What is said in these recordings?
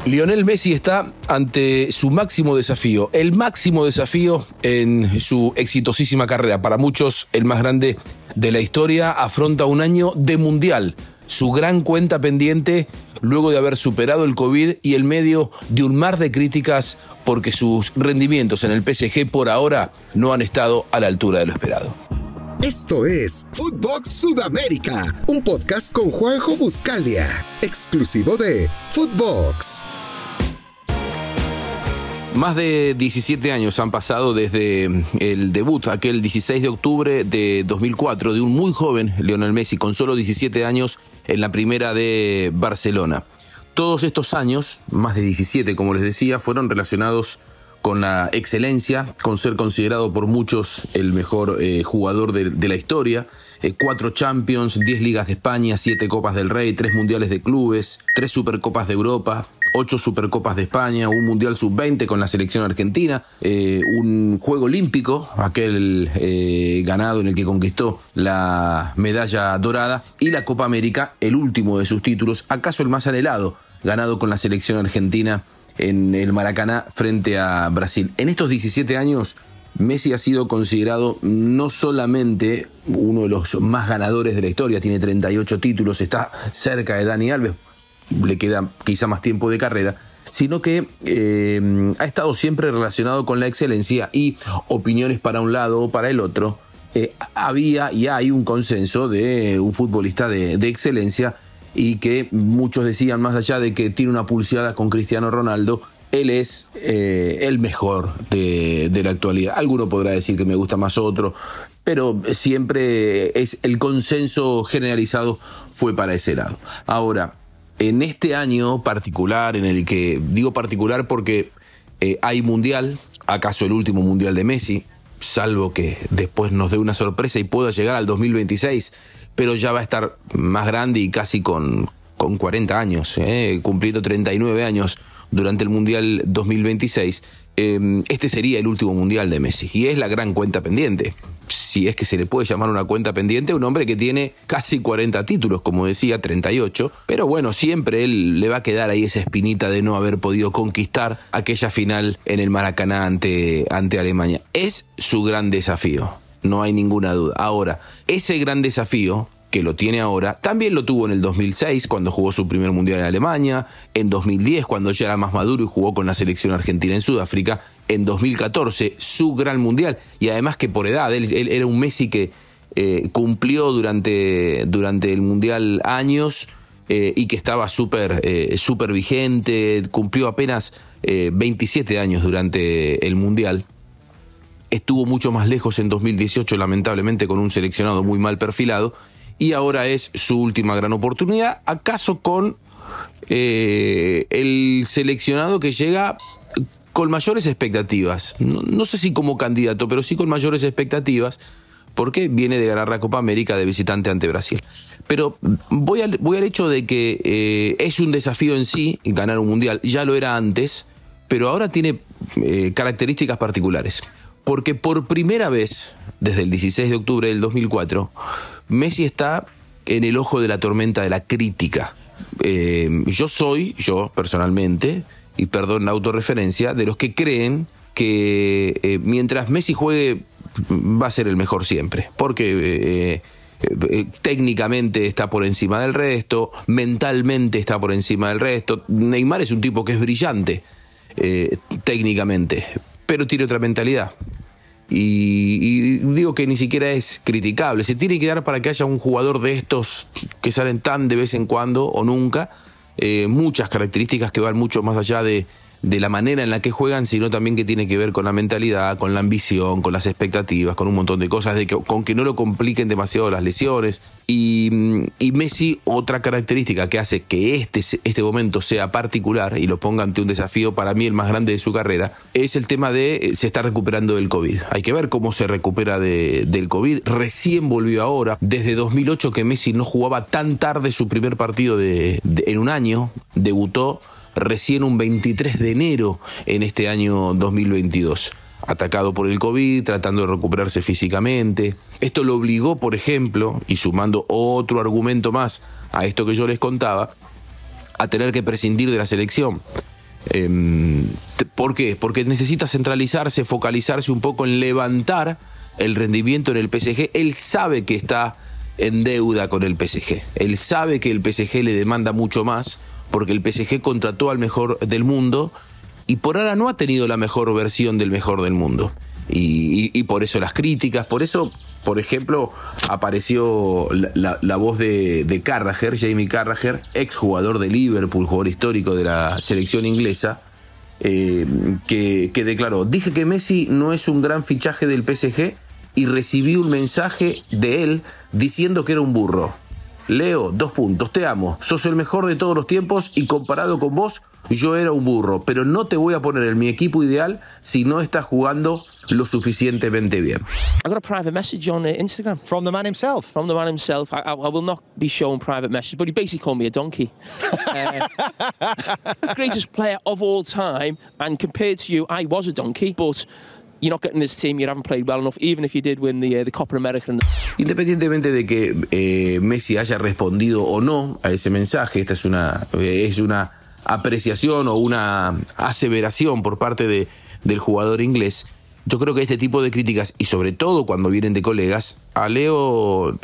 Lionel Messi está ante su máximo desafío, el máximo desafío en su exitosísima carrera. Para muchos, el más grande de la historia. Afronta un año de mundial, su gran cuenta pendiente luego de haber superado el COVID y en medio de un mar de críticas porque sus rendimientos en el PSG por ahora no han estado a la altura de lo esperado. Esto es Footbox Sudamérica, un podcast con Juanjo Buscalia, exclusivo de Footbox. Más de 17 años han pasado desde el debut, aquel 16 de octubre de 2004, de un muy joven Lionel Messi, con solo 17 años en la primera de Barcelona. Todos estos años, más de 17 como les decía, fueron relacionados con la excelencia, con ser considerado por muchos el mejor jugador de la historia. 4 Champions, 10 Ligas de España, 7 Copas del Rey, 3 Mundiales de Clubes, 3 Supercopas de Europa, 8 Supercopas de España, un Mundial Sub-20 con la selección argentina, un Juego Olímpico, aquel ganado en el que conquistó la medalla dorada, y la Copa América, el último de sus títulos, acaso el más anhelado, ganado con la selección argentina en el Maracaná frente a Brasil. En estos 17 años, Messi ha sido considerado no solamente uno de los más ganadores de la historia, tiene 38 títulos, está cerca de Dani Alves, le queda quizá más tiempo de carrera, sino que ha estado siempre relacionado con la excelencia y opiniones para un lado o para el otro. Había y hay un consenso de un futbolista de excelencia, y que muchos decían, más allá de que tiene una pulseada con Cristiano Ronaldo, él es el mejor de la actualidad. Alguno podrá decir que me gusta más otro, pero siempre es el consenso generalizado fue para ese lado. Ahora, en este año particular, en el que digo particular porque hay mundial, acaso el último mundial de Messi, salvo que después nos dé una sorpresa y pueda llegar al 2026, pero ya va a estar más grande y casi con 40 años, cumpliendo 39 años durante el Mundial 2026. Este sería el último Mundial de Messi, y es la gran cuenta pendiente, si es que se le puede llamar una cuenta pendiente, un hombre que tiene casi 40 títulos, como decía, 38, pero bueno, siempre él le va a quedar ahí esa espinita de no haber podido conquistar aquella final en el Maracaná ante Alemania. Es su gran desafío, no hay ninguna duda. Ahora, ese gran desafío que lo tiene ahora, también lo tuvo en el 2006, cuando jugó su primer mundial en Alemania, en 2010, cuando ya era más maduro y jugó con la selección argentina en Sudáfrica, en 2014, su gran mundial, y además que por edad, él era un Messi que cumplió durante el mundial años, y que estaba súper vigente, cumplió apenas 27 años durante el mundial. Estuvo mucho más lejos en 2018, lamentablemente, con un seleccionado muy mal perfilado, y ahora es su última gran oportunidad, acaso con el seleccionado que llega con mayores expectativas. No sé si como candidato, pero sí con mayores expectativas, porque viene de ganar la Copa América de visitante ante Brasil. Pero voy al hecho de que es un desafío en sí ganar un mundial. Ya lo era antes, pero ahora tiene características particulares. Porque por primera vez, desde el 16 de octubre del 2004, Messi está en el ojo de la tormenta de la crítica. Yo personalmente, y perdón la autorreferencia, de los que creen que mientras Messi juegue va a ser el mejor siempre. Porque técnicamente está por encima del resto, mentalmente está por encima del resto. Neymar es un tipo que es brillante técnicamente, pero tiene otra mentalidad. Y digo que ni siquiera es criticable. Se tiene que dar para que haya un jugador de estos que salen tan de vez en cuando o nunca, muchas características que van mucho más allá de la manera en la que juegan, sino también que tiene que ver con la mentalidad, con la ambición, con las expectativas, con un montón de cosas, con que no lo compliquen demasiado las lesiones. Y Messi, otra característica que hace que este momento sea particular y lo ponga ante un desafío para mí el más grande de su carrera, es el tema de se está recuperando del COVID. Hay que ver cómo se recupera del COVID. Recién volvió ahora, desde 2008 que Messi no jugaba tan tarde su primer partido en un año, debutó recién un 23 de enero en este año 2022. Atacado por el COVID, tratando de recuperarse físicamente. Esto lo obligó, por ejemplo, y sumando otro argumento más a esto que yo les contaba, a tener que prescindir de la selección. ¿Por qué? Porque necesita centralizarse, focalizarse un poco en levantar el rendimiento en el PSG. Él sabe que está en deuda con el PSG. Él sabe que el PSG le demanda mucho más porque el PSG contrató al mejor del mundo y por ahora no ha tenido la mejor versión del mejor del mundo. Y por eso las críticas, por eso, por ejemplo, apareció la voz de Carragher, Jamie Carragher, exjugador de Liverpool, jugador histórico de la selección inglesa, que declaró: dije que Messi no es un gran fichaje del PSG y recibí un mensaje de él diciendo que era un burro. Leo, 2 puntos, te amo, sos el mejor de todos los tiempos y comparado con vos, yo era un burro, pero no te voy a poner en mi equipo ideal si no estás jugando lo suficientemente bien. I got a private message on Instagram. From the man himself? From the man himself. I will not be showing private messages, but he basically called me a donkey. Greatest player of all time, and compared to you, I was a donkey, but you're not getting this team, you haven't played well enough, even if you did win the Copa America. Independientemente de que Messi haya respondido o no a ese mensaje, esta es una apreciación o una aseveración por parte del jugador inglés. Yo creo que este tipo de críticas, y sobre todo cuando vienen de colegas, a Leo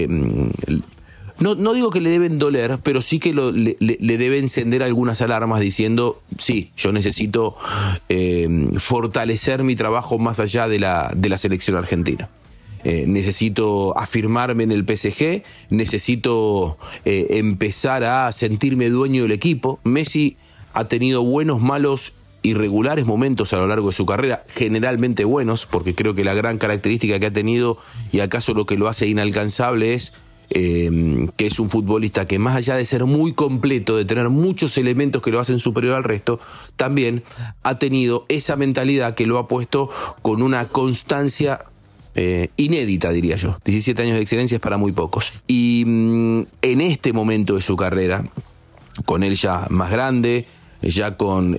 no digo que le deben doler, pero sí que le debe encender algunas alarmas diciendo: sí, yo necesito fortalecer mi trabajo más allá de la selección argentina. Necesito afirmarme en el PSG, necesito empezar a sentirme dueño del equipo. Messi ha tenido buenos, malos, irregulares momentos a lo largo de su carrera, generalmente buenos, porque creo que la gran característica que ha tenido, y acaso lo que lo hace inalcanzable, es que es un futbolista que, más allá de ser muy completo, de tener muchos elementos que lo hacen superior al resto, también ha tenido esa mentalidad que lo ha puesto con una constancia inédita, diría yo. 17 años de excelencia es para muy pocos. Y en este momento de su carrera, con él ya más grande, ya con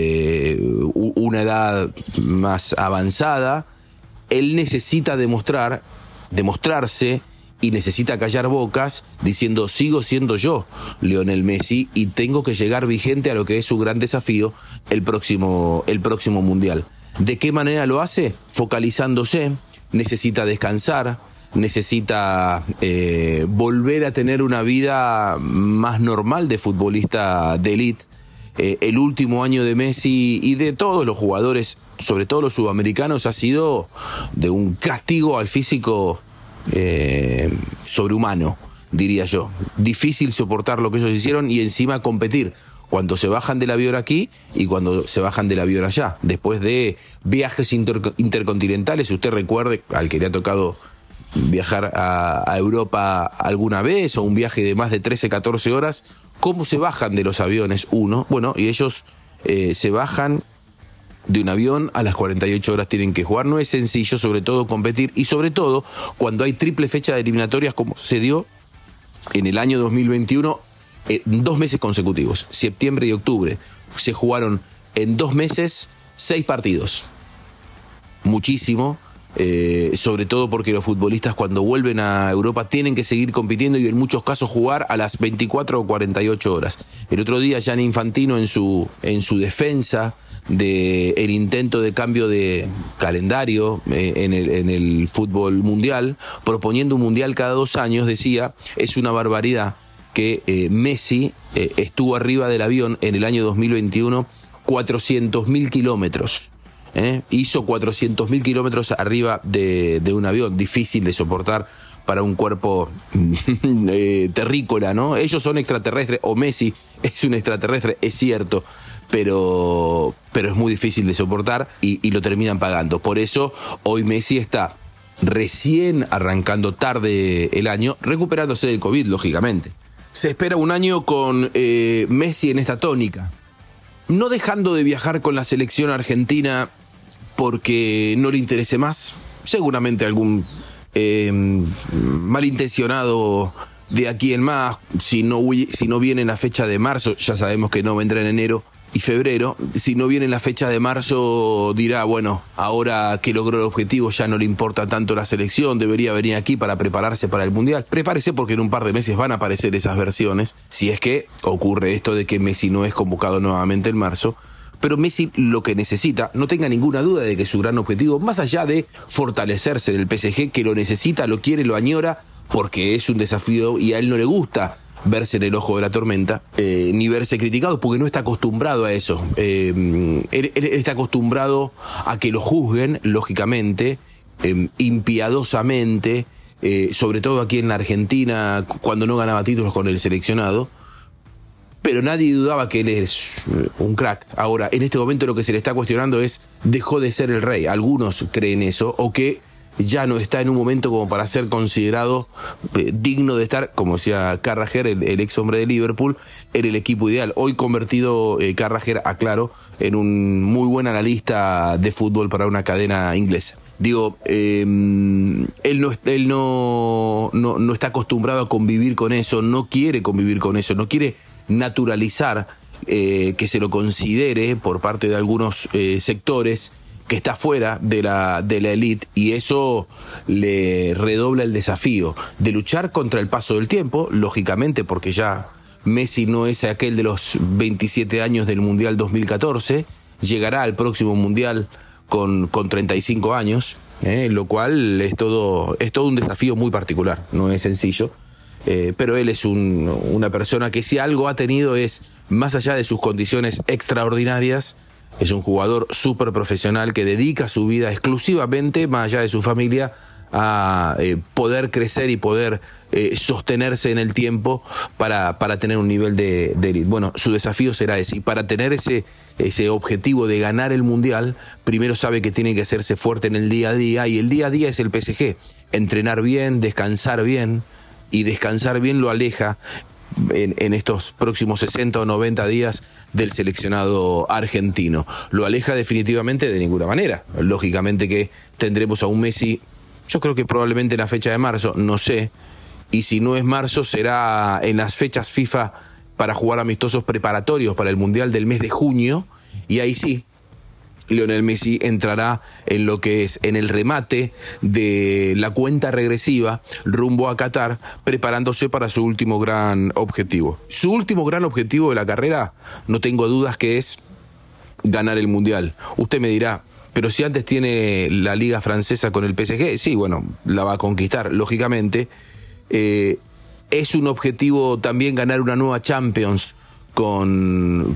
una edad más avanzada, él necesita demostrarse y necesita callar bocas diciendo: sigo siendo yo, Lionel Messi, y tengo que llegar vigente a lo que es su gran desafío, el próximo Mundial. ¿De qué manera lo hace? Focalizándose. Necesita descansar, necesita volver a tener una vida más normal de futbolista de élite. El último año de Messi y de todos los jugadores, sobre todo los sudamericanos, ha sido de un castigo al físico sobrehumano, diría yo. Difícil soportar lo que ellos hicieron y encima competir cuando se bajan del avión aquí y cuando se bajan del avión allá, después de viajes intercontinentales. Si usted recuerde, al que le ha tocado viajar a Europa alguna vez, o un viaje de más de 13, 14 horas, ¿cómo se bajan de los aviones? Bueno, y ellos se bajan de un avión, a las 48 horas tienen que jugar. No es sencillo, sobre todo competir, y sobre todo cuando hay triple fecha de eliminatorias, como se dio en el año 2021, 2 meses consecutivos, septiembre y octubre. Se jugaron en 2 meses 6 partidos. Muchísimo. Sobre todo porque los futbolistas, cuando vuelven a Europa, tienen que seguir compitiendo y en muchos casos jugar a las 24 o 48 horas. El otro día Gianni Infantino, en su defensa del intento de cambio de calendario en el fútbol mundial, proponiendo un mundial cada 2 años, decía: es una barbaridad que Messi estuvo arriba del avión en el año 2021 400.000 kilómetros. Hizo 400.000 kilómetros arriba de un avión, difícil de soportar para un cuerpo terrícola, ¿no? Ellos son extraterrestres, o Messi es un extraterrestre, es cierto, pero es muy difícil de soportar y lo terminan pagando. Por eso hoy Messi está recién arrancando tarde el año, recuperándose del COVID, lógicamente. Se espera un año con Messi en esta tónica, no dejando de viajar con la selección argentina porque no le interese más. Seguramente algún malintencionado de aquí en más, si no viene en la fecha de marzo, ya sabemos que no vendrá en enero, y febrero. Si no viene en la fecha de marzo, dirá, bueno, ahora que logró el objetivo ya no le importa tanto la selección, debería venir aquí para prepararse para el Mundial. Prepárese porque en un par de meses van a aparecer esas versiones, si es que ocurre esto de que Messi no es convocado nuevamente en marzo. Pero Messi lo que necesita, no tenga ninguna duda de que su gran objetivo, más allá de fortalecerse en el PSG, que lo necesita, lo quiere, lo añora, porque es un desafío y a él no le gusta verse en el ojo de la tormenta, ni verse criticado, porque no está acostumbrado a eso. Él está acostumbrado a que lo juzguen, lógicamente, impiadosamente, sobre todo aquí en la Argentina, cuando no ganaba títulos con el seleccionado, pero nadie dudaba que él es un crack. Ahora, en este momento lo que se le está cuestionando es, dejó de ser el rey. Algunos creen eso, o que ya no está en un momento como para ser considerado digno de estar, como decía Carragher, el ex hombre de Liverpool, en el equipo ideal. Hoy convertido Carragher, aclaro, en un muy buen analista de fútbol para una cadena inglesa. Digo, él no está acostumbrado a convivir con eso, no quiere convivir con eso, no quiere naturalizar que se lo considere por parte de algunos sectores que está fuera de la élite, y eso le redobla el desafío de luchar contra el paso del tiempo, lógicamente, porque ya Messi no es aquel de los 27 años del Mundial 2014, llegará al próximo Mundial con 35 años, lo cual es todo un desafío muy particular, no es sencillo. Pero él es una persona que si algo ha tenido es, más allá de sus condiciones extraordinarias, es un jugador súper profesional que dedica su vida exclusivamente, más allá de su familia, a poder crecer y poder sostenerse en el tiempo para tener un nivel de élite. Bueno, su desafío será ese, y para tener ese objetivo de ganar el Mundial, primero sabe que tiene que hacerse fuerte en el día a día, y el día a día es el PSG. Entrenar bien, descansar bien, y descansar bien lo aleja en estos próximos 60 o 90 días del seleccionado argentino. Lo aleja definitivamente de ninguna manera. Lógicamente que tendremos a un Messi, yo creo que probablemente en la fecha de marzo, no sé, y si no es marzo será en las fechas FIFA para jugar amistosos preparatorios para el Mundial del mes de junio, y ahí sí, Lionel Messi entrará en lo que es en el remate de la cuenta regresiva rumbo a Qatar, preparándose para su último gran objetivo. Su último gran objetivo de la carrera, no tengo dudas que es ganar el Mundial. Usted me dirá, pero si antes tiene la Liga Francesa con el PSG, sí, bueno, la va a conquistar, lógicamente. Es un objetivo también ganar una nueva Champions con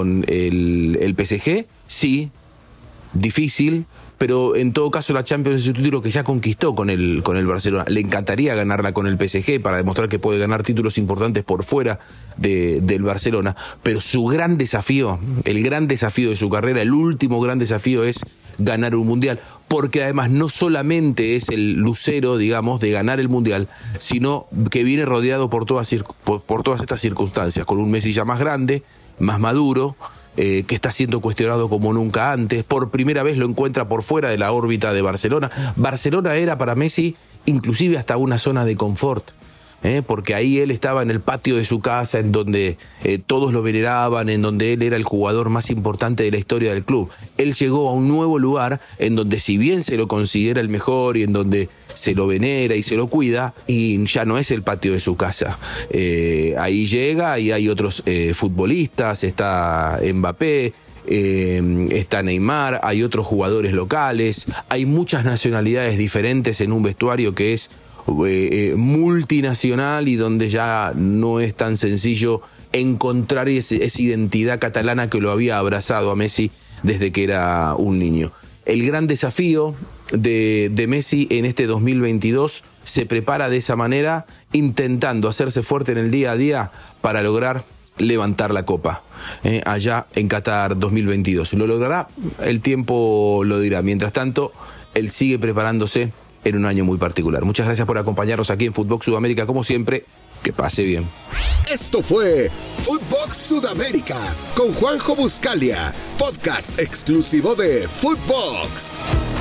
el PSG, sí. Difícil, pero en todo caso la Champions es un título que ya conquistó con el Barcelona. Le encantaría ganarla con el PSG para demostrar que puede ganar títulos importantes por fuera del Barcelona, pero su gran desafío, el gran desafío de su carrera, el último gran desafío es ganar un Mundial, porque además no solamente es el lucero, digamos, de ganar el Mundial, sino que viene rodeado por todas estas circunstancias, con un Messi ya más grande, más maduro, que está siendo cuestionado como nunca antes. Por primera vez lo encuentra por fuera de la órbita de Barcelona. Barcelona era para Messi inclusive hasta una zona de confort, porque ahí él estaba en el patio de su casa, en donde todos lo veneraban, en donde él era el jugador más importante de la historia del club. Él llegó a un nuevo lugar en donde, si bien se lo considera el mejor y en donde se lo venera y se lo cuida, y ya no es el patio de su casa. Ahí llega y hay otros futbolistas, está Mbappé, está Neymar, hay otros jugadores locales, hay muchas nacionalidades diferentes en un vestuario que es multinacional, y donde ya no es tan sencillo encontrar esa identidad catalana que lo había abrazado a Messi desde que era un niño. El gran desafío de Messi en este 2022 se prepara de esa manera, intentando hacerse fuerte en el día a día para lograr levantar la copa allá en Qatar 2022. ¿Lo logrará? El tiempo lo dirá. Mientras tanto, él sigue preparándose en un año muy particular. Muchas gracias por acompañarnos aquí en Footbox Sudamérica. Como siempre, que pase bien. Esto fue Footbox Sudamérica con Juanjo Buscalia, podcast exclusivo de Footbox.